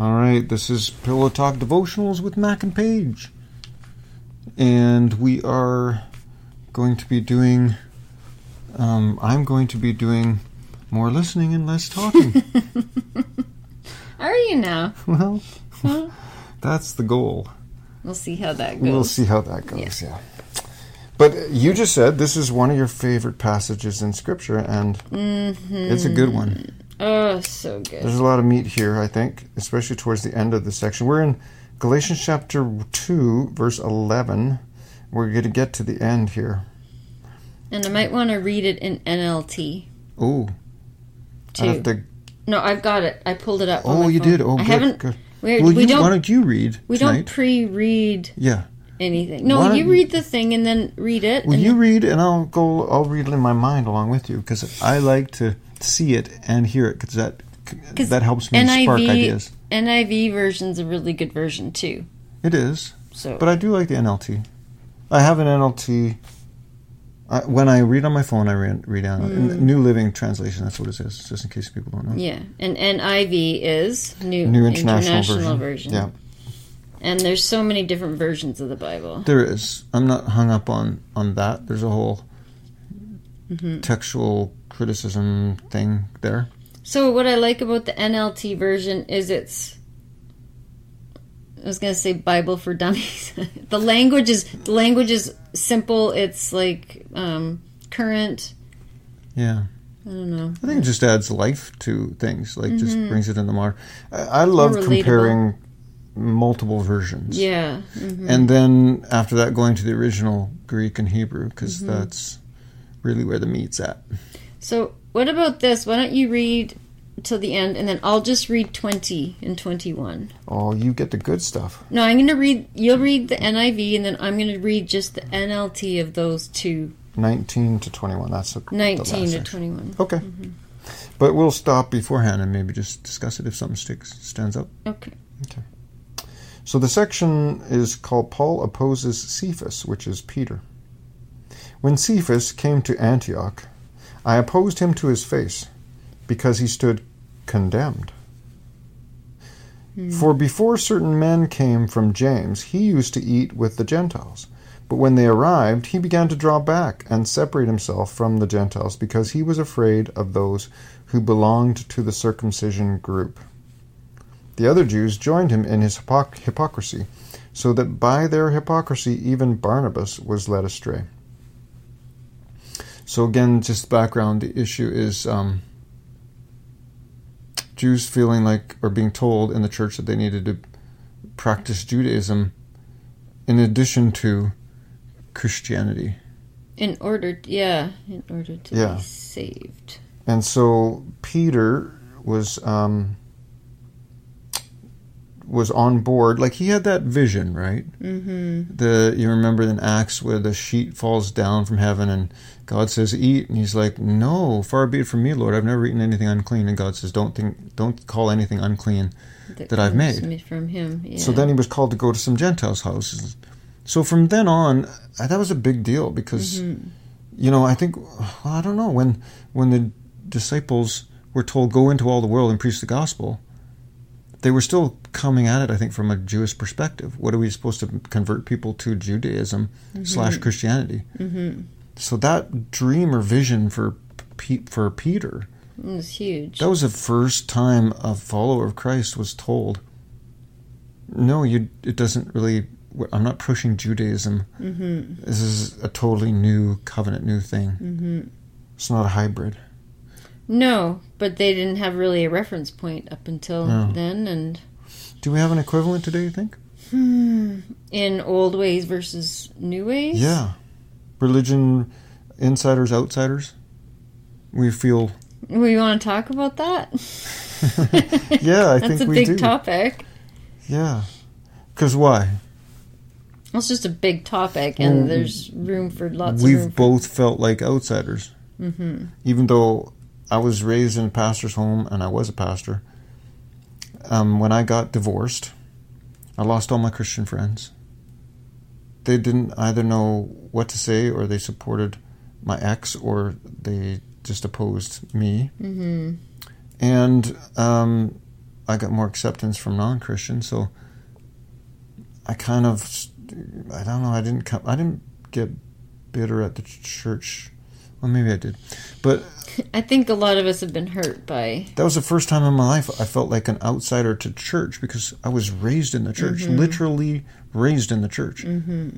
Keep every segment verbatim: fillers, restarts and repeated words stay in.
All right, this is Pillow Talk Devotionals with Mac and Paige. And we are going to be doing, um, I'm going to be doing more listening and less talking. Are you now? Well, huh? That's the goal. We'll see how that goes. We'll see how that goes, yeah. yeah. But you just said this is one of your favorite passages in Scripture, and mm-hmm. it's a good one. Oh, so good. There's a lot of meat here, I think, especially towards the end of the section. We're in Galatians chapter two, verse eleven. We're going to get to the end here. And I might want to read it in N L T. Oh. Too. I have to... No, I've got it. I pulled it up on Oh, my you phone. did? Oh, I good, haven't, good. We, well, we you, don't, why don't you read We tonight? don't pre-read yeah. anything. No, you read the thing and then read it. Well, and you then... read, and I'll go. I'll read it in my mind along with you, because I like to see it and hear it, because that that helps me N I V, spark ideas. N I V version's a really good version too. It is. So, but I do like the N L T. I have an N L T. I, when I read on my phone, I read, read on mm. New Living Translation. That's what it is, just in case people don't know. Yeah, and N I V is New, New International, International version. version. Yeah. And there's so many different versions of the Bible. There is. I'm not hung up on, on that. There's a whole mm-hmm. textual criticism thing there. So what I like about the N L T version is it's, I was going to say Bible for dummies. the language is the language is simple. It's like um, current. Yeah. I don't know. I think it just adds life to things. Like, mm-hmm. just brings it into more. I, I love comparing multiple versions. Yeah. Mm-hmm. And then after that, going to the original Greek and Hebrew, because mm-hmm. that's really where the meat's at. So what about this? Why don't you read till the end, and then I'll just read twenty and twenty-one. Oh, you get the good stuff. No, I'm going to read, you'll read the N I V, and then I'm going to read just the N L T of those two. nineteen to twenty-one, that's a, nineteen to twenty-one. Okay. Mm-hmm. But we'll stop beforehand and maybe just discuss it if something sticks, stands up. Okay. Okay. So the section is called Paul Opposes Cephas, which is Peter. When Cephas came to Antioch, I opposed him to his face, because he stood condemned. Hmm. For before certain men came from James, he used to eat with the Gentiles. But when they arrived, he began to draw back and separate himself from the Gentiles, because he was afraid of those who belonged to the circumcision group. The other Jews joined him in his hypoc- hypocrisy, so that by their hypocrisy even Barnabas was led astray. So again, just background, the issue is um, Jews feeling like, or being told in the church that they needed to practice Judaism in addition to Christianity. In order, yeah, in order to yeah. be saved. And so Peter was um, was on board, like he had that vision, right? Mm-hmm. The you remember in Acts where the sheet falls down from heaven and God says, "Eat," and he's like, "No, far be it from me, Lord. I've never eaten anything unclean." And God says, "Don't think, don't call anything unclean that, that I've made." From him, yeah. So then he was called to go to some Gentiles' houses. So from then on, that was a big deal because, mm-hmm. you know, I think, well, I don't know, when when the disciples were told, "Go into all the world and preach the gospel," they were still coming at it, I think, from a Jewish perspective. What are we supposed to convert people to Judaism mm-hmm. slash Christianity? Mm-hmm. So that dream or vision for P- for Peter, it was huge. That was the first time a follower of Christ was told, "No, you. It doesn't really. I'm not pushing Judaism. Mm-hmm. This is a totally new covenant, new thing. Mm-hmm. It's not a hybrid." No, but they didn't have really a reference point up until no. then. And do we have an equivalent today, you think? Hmm. In old ways versus new ways? Yeah. Religion, insiders, outsiders. We feel... We want to talk about that? Yeah, I That's think we do. That's a big topic. Yeah. Because why? Well, it's just a big topic, and well, there's room for lots we've of We've both for... felt like outsiders. Mm-hmm. Even though I was raised in a pastor's home, and I was a pastor. Um, when I got divorced, I lost all my Christian friends. They didn't either know what to say, or they supported my ex, or they just opposed me. Mm-hmm. And um, I got more acceptance from non-Christians, so I kind of, I don't know, I didn't come, I didn't get bitter at the church. Well, maybe I did, but I think a lot of us have been hurt by... That was the first time in my life I felt like an outsider to church, because I was raised in the church, mm-hmm. literally raised in the church. Mm-hmm.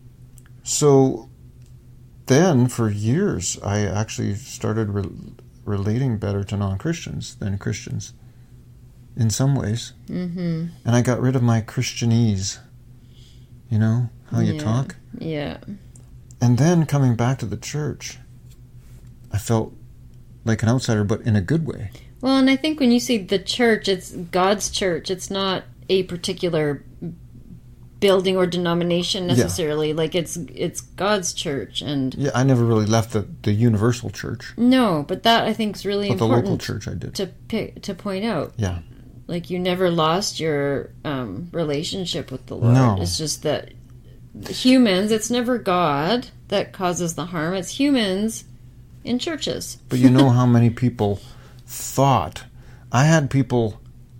So then, for years, I actually started re- relating better to non-Christians than Christians, in some ways. Mm-hmm. And I got rid of my Christianese, you know, how you yeah. talk. Yeah. And then coming back to the church, I felt like an outsider, but in a good way. Well, and I think when you say the church, it's God's church. It's not a particular building or denomination necessarily. Yeah. Like it's it's God's church, and yeah, I never really left the, the universal church. No, but that I think is really but important. The local church, I did to pick, to point out. Yeah, like you never lost your um, relationship with the Lord. No. It's just that humans. It's never God that causes the harm. It's humans. In churches. But you know how many people thought... I had people,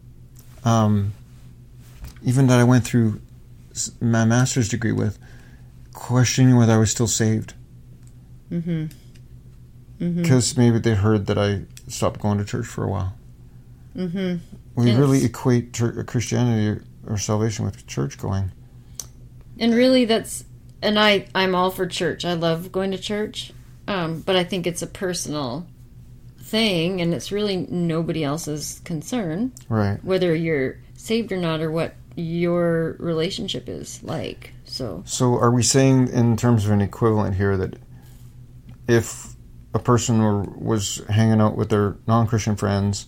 um, even that I went through my master's degree with, questioning whether I was still saved. Mm-hmm. Because mm-hmm. maybe they heard that I stopped going to church for a while. Mm-hmm. We yes. really equate church, Christianity or salvation with church going. And really that's... And I, I'm all for church. I love going to church. Um, but I think it's a personal thing, and it's really nobody else's concern. Right. Whether you're saved or not, or what your relationship is like. So, so are we saying, in terms of an equivalent here, that if a person were, was hanging out with their non-Christian friends,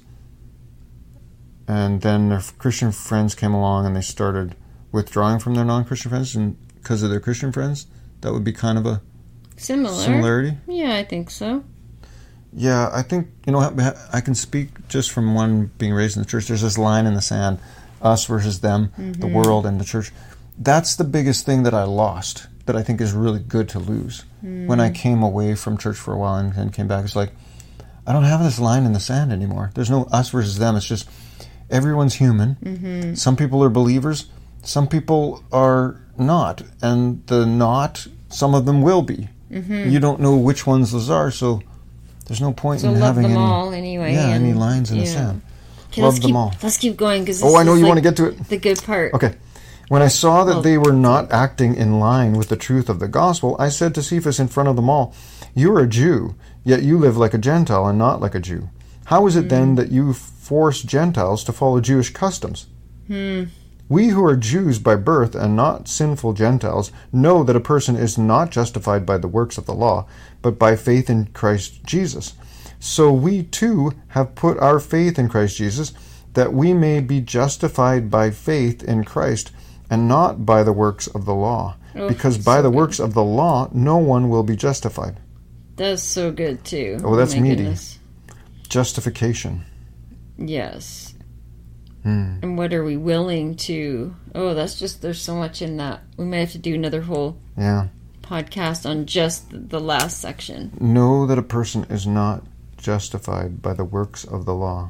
and then their Christian friends came along and they started withdrawing from their non-Christian friends and because of their Christian friends, that would be kind of a Similar. Similarity? Yeah, I think so. Yeah, I think, you know, I can speak just from one being raised in the church. There's this line in the sand, us versus them, mm-hmm. the world and the church. That's the biggest thing that I lost, that I think is really good to lose. Mm. When I came away from church for a while and, and came back, it's like, I don't have this line in the sand anymore. There's no us versus them. It's just everyone's human. Mm-hmm. Some people are believers. Some people are not. And the not, some of them will be. Mm-hmm. You don't know which ones those are, so there's no point so in love having them any, all anyway. Yeah, and, any lines in yeah. the sand. Okay, love let's them keep, all. Let's keep going. Cause oh, I know you like want to get to it. The good part. Okay. When I saw that well, they were not acting in line with the truth of the gospel, I said to Cephas in front of them all, "You are a Jew, yet you live like a Gentile and not like a Jew. How is it mm. then that you force Gentiles to follow Jewish customs? Hmm. We who are Jews by birth and not sinful Gentiles know that a person is not justified by the works of the law, but by faith in Christ Jesus. So we too have put our faith in Christ Jesus, that we may be justified by faith in Christ and not by the works of the law. Oh, because by so the good. works of the law, no one will be justified." That's so good too. Oh, that's oh meaty. Goodness. Justification. Yes. Hmm. And what are we willing to... Oh, that's just... There's so much in that. We might have to do another whole yeah. podcast on just the last section. Know that a person is not justified by the works of the law.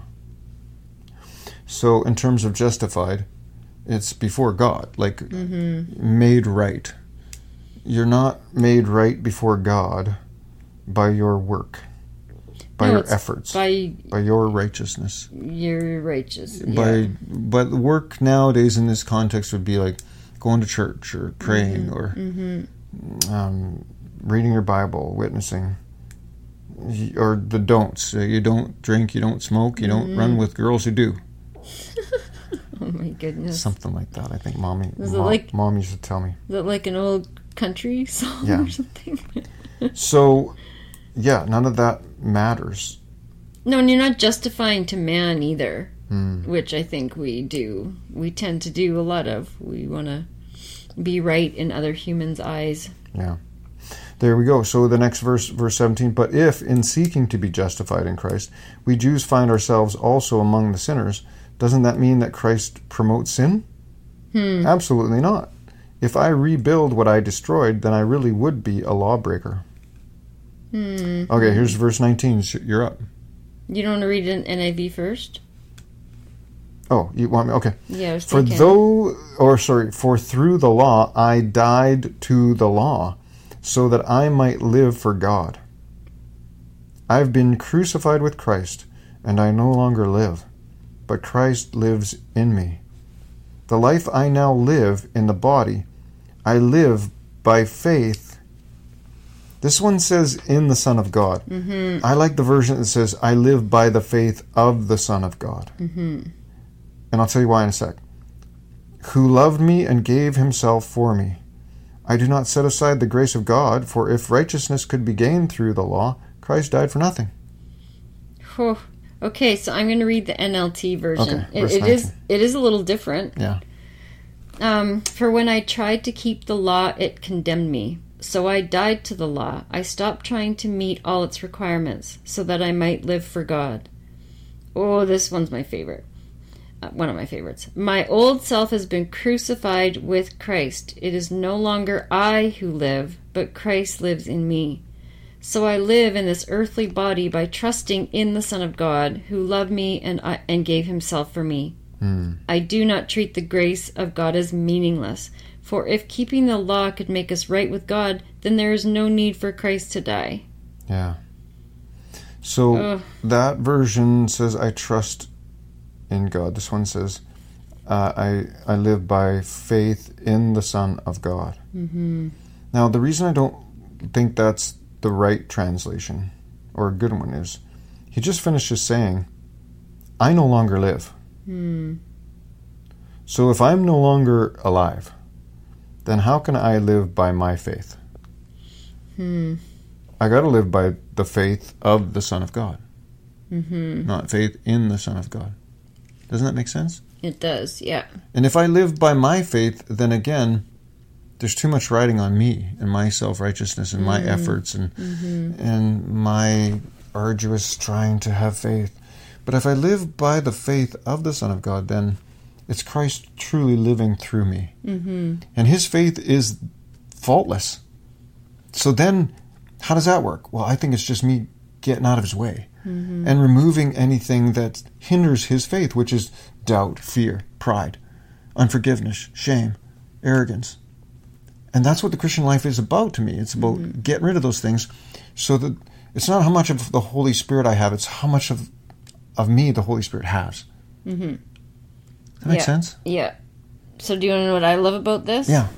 So in terms of justified, it's before God, like mm-hmm. made right. You're not made right before God by your work, by no, your efforts, by, by your righteousness. You're righteous. By yeah. But work nowadays in this context would be like going to church or praying mm-hmm. or mm-hmm. Um, reading your Bible, witnessing. Or the don'ts. You don't drink, you don't smoke, you don't mm-hmm. run with girls who do. Oh my goodness. Something like that. I think mommy, is mom, it like, mom used to tell me. Is it like an old country song yeah. or something? So, yeah, none of that matters. No, and you're not justifying to man either, mm. which I think we do. We tend to do a lot of. We want to be right in other humans' eyes. Yeah. There we go. So the next verse, verse seventeen, "But if, in seeking to be justified in Christ, we Jews find ourselves also among the sinners, doesn't that mean that Christ promotes sin? Hmm. Absolutely not. If I rebuild what I destroyed, then I really would be a lawbreaker." Hmm. Okay, here's verse nineteen. You're up. You don't want to read an N I V first? Oh, you want me? Okay. Yeah, I was For thinking. though, or sorry, for through the law I died to the law, so that I might live for God. I've been crucified with Christ, and I no longer live, but Christ lives in me. The life I now live in the body, I live by faith. This one says in the Son of God. Mm-hmm. I like the version that says, I live by the faith of the Son of God. Mm-hmm. And I'll tell you why in a sec. Who loved me and gave himself for me. I do not set aside the grace of God, for if righteousness could be gained through the law, Christ died for nothing. Oh, okay, so I'm going to read the N L T version. Okay, it, verse it is nineteen. it is a little different. Yeah. Um, for when I tried to keep the law, it condemned me. So I died to the law. I stopped trying to meet all its requirements, so that I might live for God. Oh, this one's my favorite. Uh, one of my favorites. My old self has been crucified with Christ. It is no longer I who live, but Christ lives in me. So I live in this earthly body by trusting in the Son of God, who loved me and I, and gave himself for me. Mm. I do not treat the grace of God as meaningless, for if keeping the law could make us right with God, then there is no need for Christ to die. Yeah. So Ugh. that version says, I trust in God. This one says, uh, I, I live by faith in the Son of God. Mm-hmm. Now, the reason I don't think that's the right translation, or a good one, is he just finishes saying, I no longer live. Mm. So if I'm no longer alive, then how can I live by my faith? Hmm. I got to live by the faith of the Son of God, Mm-hmm. not faith in the Son of God. Doesn't that make sense? It does, yeah. And if I live by my faith, then again, there's too much riding on me and my self-righteousness and my Mm. efforts and Mm-hmm. and my arduous trying to have faith. But if I live by the faith of the Son of God, then it's Christ truly living through me. Mm-hmm. And his faith is faultless. So then, how does that work? Well, I think it's just me getting out of his way Mm-hmm. and removing anything that hinders his faith, which is doubt, fear, pride, unforgiveness, shame, arrogance. And that's what the Christian life is about to me. It's about Mm-hmm. getting rid of those things so that it's not how much of the Holy Spirit I have, it's how much of of me the Holy Spirit has. Mm-hmm. Does that make Yeah. sense? Yeah. So do you want to know what I love about this? Yeah.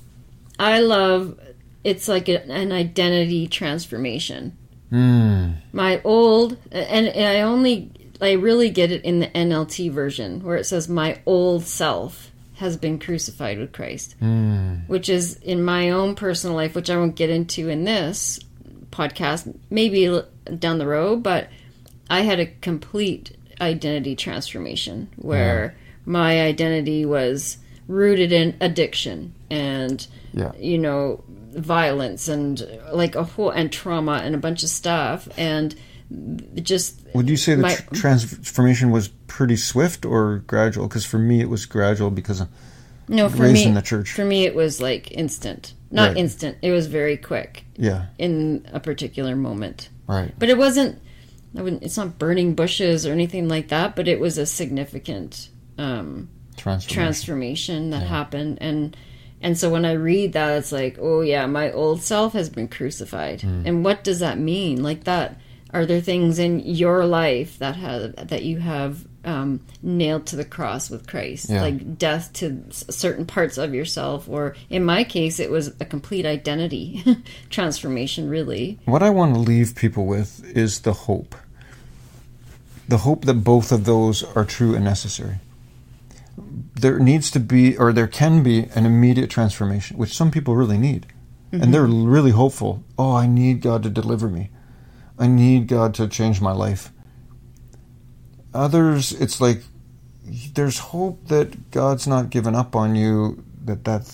I love, it's like a, an identity transformation. Mm. My old, and, and I only, I really get it in the N L T version where it says my old self has been crucified with Christ, Mm. which is in my own personal life, which I won't get into in this podcast, maybe l- down the road, but I had a complete identity transformation where my identity was rooted in addiction and, Yeah. you know, violence and like a whole, and trauma and a bunch of stuff. And just, Would you say the My- tr- transformation was pretty swift or gradual? Because for me, it was gradual because of no, for raised me, in the church. for me, it was like instant, not Right. instant. It was very quick Yeah, in a particular moment. right. But it wasn't, I wouldn't, it's not burning bushes or anything like that, but it was a significant um, Transformation. transformation that Yeah. happened. And and so when I read that, it's like, oh yeah, my old self has been crucified. Mm. And what does that mean? Like that, are there things in your life that have, that you have um, nailed to the cross with Christ? Yeah. Like death to s- certain parts of yourself, or in my case, it was a complete identity transformation, really. What I want to leave people with is the hope. The hope that both of those are true and necessary. There needs to be, or there can be, an immediate transformation, which some people really need. Mm-hmm. And they're really hopeful. Oh, I need God to deliver me. I need God to change my life. Others, it's like there's hope that God's not given up on you, that that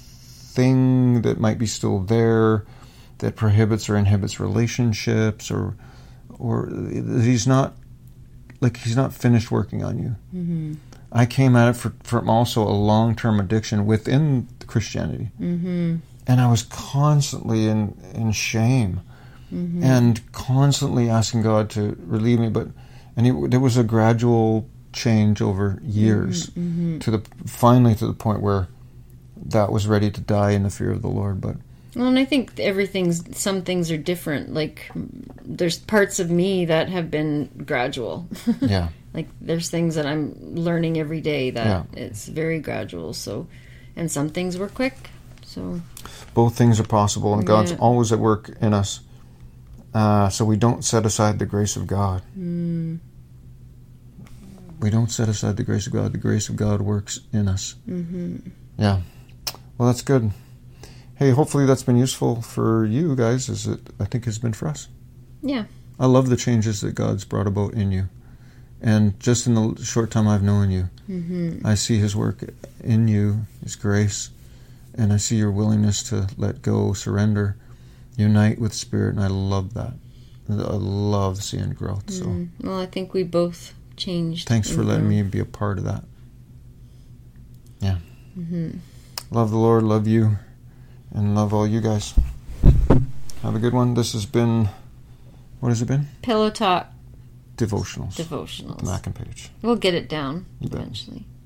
thing that might be still there, that prohibits or inhibits relationships, or or he's not, like he's not finished working on you. Mm-hmm. I came at it for, from also a long-term addiction within Christianity. Mm-hmm. And I was constantly in, in shame Mm-hmm. and constantly asking God to relieve me. But and it, there was a gradual change over years Mm-hmm, mm-hmm. to the finally to the point where that was ready to die in the fear of the Lord. But well, and I think everything's, some things are different. Like, there's parts of me that have been gradual. yeah, Like, there's things that I'm learning every day that Yeah. it's very gradual. So, and some things were quick. So, both things are possible, and God's Yeah. always at work in us. Uh, so we don't set aside the grace of God. mm, We don't set aside the grace of God. The grace of God works in us. mm-hmm. Yeah. Well, that's good. Hey, hopefully that's been useful for you guys, as it I think has been for us. Yeah. I love the changes that God's brought about in you. And just in the short time I've known you, Mm-hmm. I see His work in you, His grace, and I see your willingness to let go, surrender, unite with Spirit, and I love that. I love seeing growth. So Mm. Well, I think we both changed. thanks for and letting grown. me be a part of that. Yeah. Mm-hmm. Love the Lord, love you, and love all you guys. Have a good one. This has been, what has it been? Pillow Talk Devotionals. Devotionals. The Mac and Page. We'll get it down You bet. eventually.